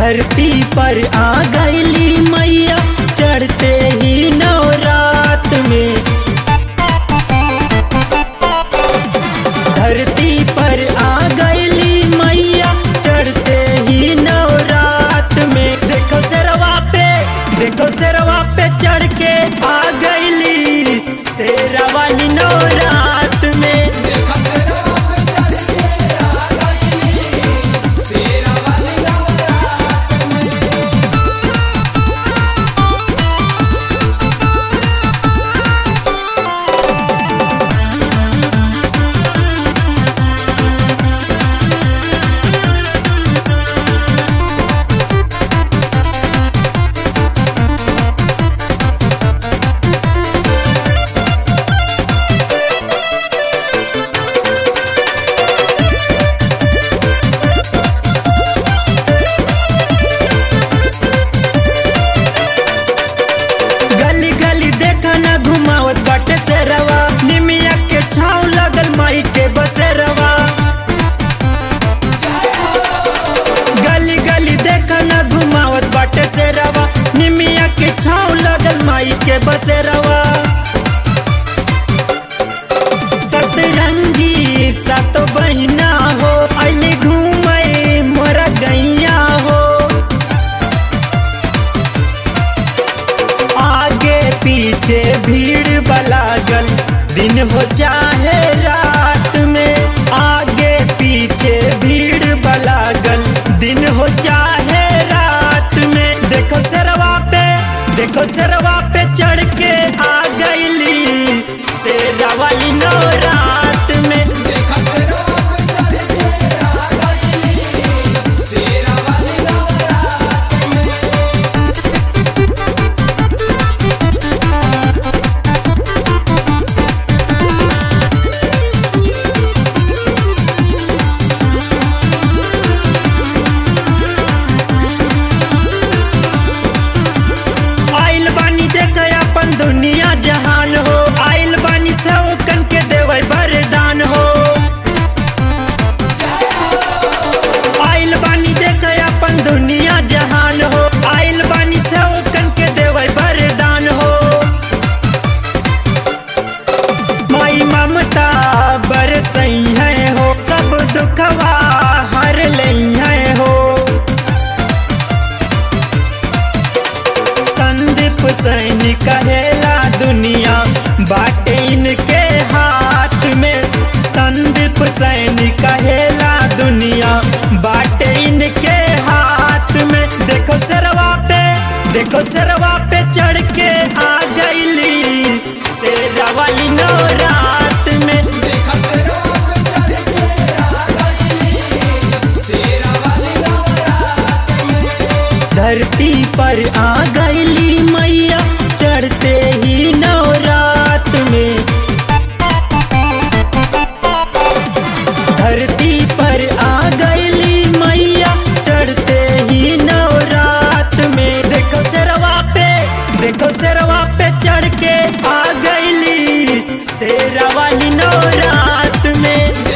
धरती पर आ गईली मैया चढ़ते ही नवरात में। धरती पर आ गईली मैया चढ़ते ही नवरात में। देखो शेरवा पे चढ़ के आ गईली शेरा वाली नवरात में। बाटे शेरवा निमिया के छाँव लगल माई के बसेरवा। गली गली देखा ना घुमावत बाटे शेरवा निमिया के छाँव लगल माई के बसेरवा। सतरंगी सातो बहिना हो अली घूमे मोरा गैया हो। आगे पीछे भीड़ लागल दिन हो चाहे रात में। आगे पीछे भीड़ लागल दिन हो चाहे रात में। देखो शेरवा पे चढ़ के आ गईली शेरा वाली नवरात में। दुनिया जहान हो आइल बानी सौकन के देवै वरदान हो। आइल बानी देख अपन दुनिया जहान हो आइल बानी सौकन के देवै वरदान हो। माई ममता बरसई है हो सब दुखवा हर लई है हो। संदीप सैनी कहेला दुनिया बाटे इनके हाथ में। संदीप सैनी कहेला दुनिया बाटे इनके हाथ में। देखो शेरवा पे चढ़ के आ गईली शेरा वाली नवरात में। धरती पर आ गईली मैया चढ़ते ही नवरात में। धरती पर आ गईली मैया चढ़ते ही नवरात में। देखो शेरवा पे चढ़ के आ गईली शेरा वाली नवरात में।